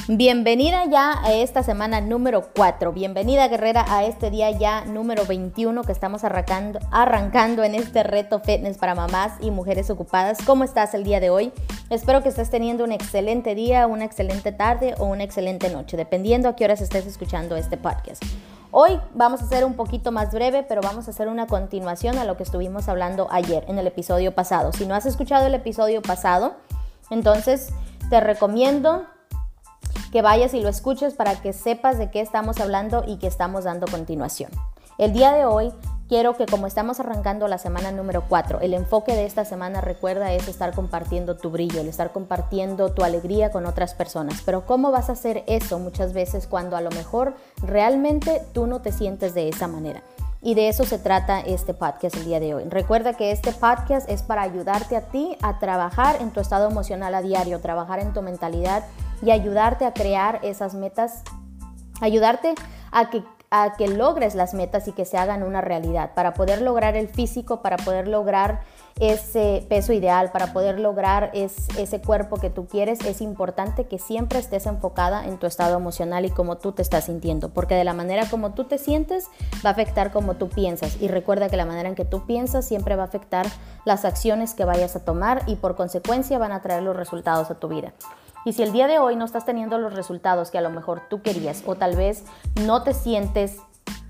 Bienvenida ya a esta semana número 4. Bienvenida, guerrera, a este día ya número 21 que estamos arrancando en este reto fitness para mamás y mujeres ocupadas. ¿Cómo estás el día de hoy? Espero que estés teniendo un excelente día, una excelente tarde o una excelente noche, dependiendo a qué horas estés escuchando este podcast. Hoy vamos a hacer un poquito más breve, pero vamos a hacer una continuación a lo que estuvimos hablando ayer en el episodio pasado. Si no has escuchado el episodio pasado, entonces te recomiendo que vayas y lo escuches para que sepas de qué estamos hablando y qué estamos dando continuación. El día de hoy quiero que, como estamos arrancando la semana número 4, el enfoque de esta semana, recuerda, es estar compartiendo tu brillo, el estar compartiendo tu alegría con otras personas. Pero ¿cómo vas a hacer eso muchas veces cuando a lo mejor realmente tú no te sientes de esa manera? Y de eso se trata este podcast el día de hoy. Recuerda que este podcast es para ayudarte a ti a trabajar en tu estado emocional a diario, trabajar en tu mentalidad y ayudarte a crear esas metas, ayudarte a que logres las metas y que se hagan una realidad, para poder lograr el físico, para poder lograr ese peso ideal, para poder lograr ese cuerpo que tú quieres. Es importante que siempre estés enfocada en tu estado emocional y cómo tú te estás sintiendo, porque de la manera como tú te sientes va a afectar cómo tú piensas, y recuerda que la manera en que tú piensas siempre va a afectar las acciones que vayas a tomar y por consecuencia van a traer los resultados a tu vida. Y si el día de hoy no estás teniendo los resultados que a lo mejor tú querías, o tal vez no te sientes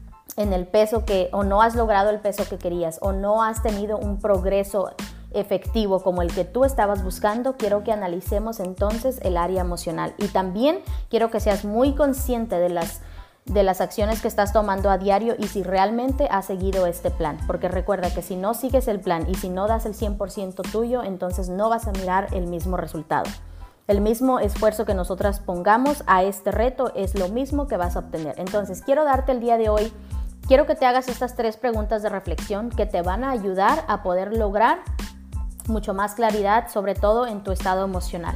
en el peso o no has logrado el peso que querías, o no has tenido un progreso efectivo como el que tú estabas buscando, quiero que analicemos entonces el área emocional. Y también quiero que seas muy consciente de las acciones que estás tomando a diario y si realmente has seguido este plan. Porque recuerda que si no sigues el plan y si no das el 100% tuyo, entonces no vas a mirar el mismo resultado. El mismo esfuerzo que nosotras pongamos a este reto es lo mismo que vas a obtener. Entonces, quiero darte el día de hoy, quiero que te hagas estas 3 preguntas de reflexión que te van a ayudar a poder lograr mucho más claridad, sobre todo en tu estado emocional.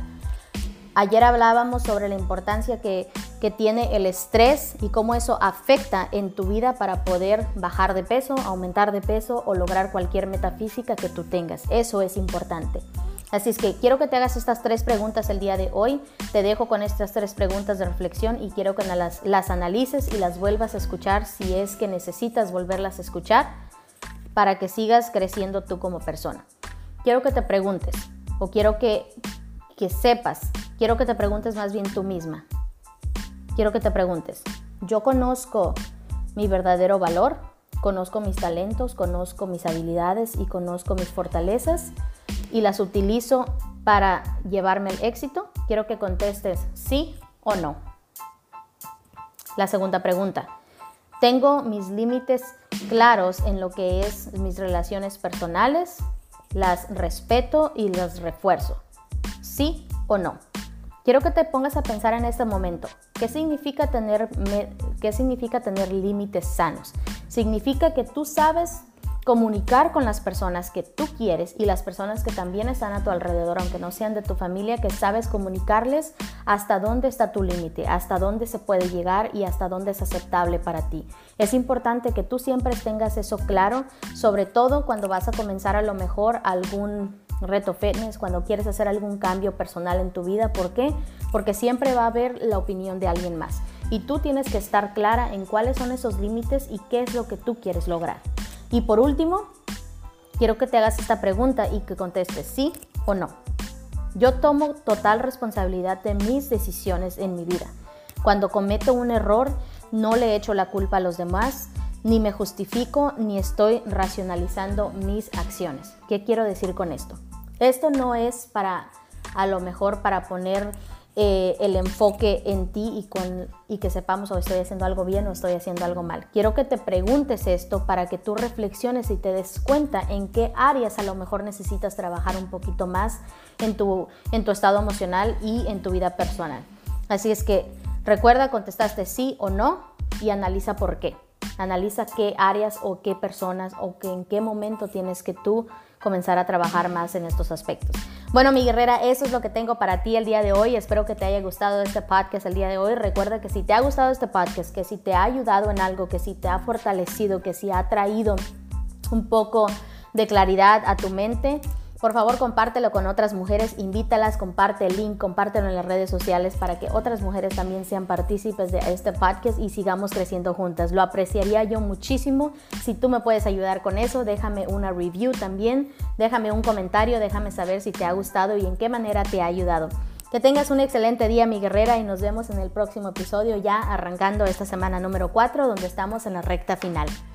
Ayer hablábamos sobre la importancia que tiene el estrés y cómo eso afecta en tu vida para poder bajar de peso, aumentar de peso o lograr cualquier meta física que tú tengas. Eso es importante. Así es que quiero que te hagas estas 3 preguntas el día de hoy. Te dejo con estas 3 preguntas de reflexión y quiero que las analices y las vuelvas a escuchar si es que necesitas volverlas a escuchar para que sigas creciendo tú como persona. Quiero que te preguntes, o quiero que sepas, quiero que te preguntes más bien tú misma. Quiero que te preguntes, ¿yo conozco mi verdadero valor? ¿Conozco mis talentos? ¿Conozco mis habilidades? ¿Y conozco mis fortalezas? ¿Y las utilizo para llevarme al éxito? Quiero que contestes sí o no. La segunda pregunta. ¿Tengo mis límites claros en lo que es mis relaciones personales? ¿Las respeto y las refuerzo? ¿Sí o no? Quiero que te pongas a pensar en este momento. ¿Qué significa tener límites sanos? Significa que tú sabes comunicar con las personas que tú quieres y las personas que también están a tu alrededor, aunque no sean de tu familia, que sabes comunicarles hasta dónde está tu límite, hasta dónde se puede llegar y hasta dónde es aceptable para ti. Es importante que tú siempre tengas eso claro, sobre todo cuando vas a comenzar a lo mejor algún reto fitness, cuando quieres hacer algún cambio personal en tu vida. ¿Por qué? Porque siempre va a haber la opinión de alguien más y tú tienes que estar clara en cuáles son esos límites y qué es lo que tú quieres lograr. Y por último, quiero que te hagas esta pregunta y que contestes sí o no. Yo tomo total responsabilidad de mis decisiones en mi vida. Cuando cometo un error, no le echo la culpa a los demás, ni me justifico, ni estoy racionalizando mis acciones. ¿Qué quiero decir con esto? Esto no es a lo mejor para poner el enfoque en ti y que sepamos o estoy haciendo algo bien o estoy haciendo algo mal. Quiero que te preguntes esto para que tú reflexiones y te des cuenta en qué áreas a lo mejor necesitas trabajar un poquito más en tu estado emocional y en tu vida personal. Así es que recuerda, contestaste sí o no y analiza por qué. Analiza qué áreas o qué personas o en qué momento tienes que tú comenzar a trabajar más en estos aspectos. Bueno, mi guerrera, eso es lo que tengo para ti el día de hoy. Espero que te haya gustado este podcast el día de hoy. Recuerda que si te ha gustado este podcast, que si te ha ayudado en algo, que si te ha fortalecido, que si ha traído un poco de claridad a tu mente, Por favor, compártelo con otras mujeres, invítalas, comparte el link, compártelo en las redes sociales para que otras mujeres también sean partícipes de este podcast y sigamos creciendo juntas. Lo apreciaría yo muchísimo. Si tú me puedes ayudar con eso, déjame una review también, déjame un comentario, déjame saber si te ha gustado y en qué manera te ha ayudado. Que tengas un excelente día, mi guerrera, y nos vemos en el próximo episodio, ya arrancando esta semana número 4, donde estamos en la recta final.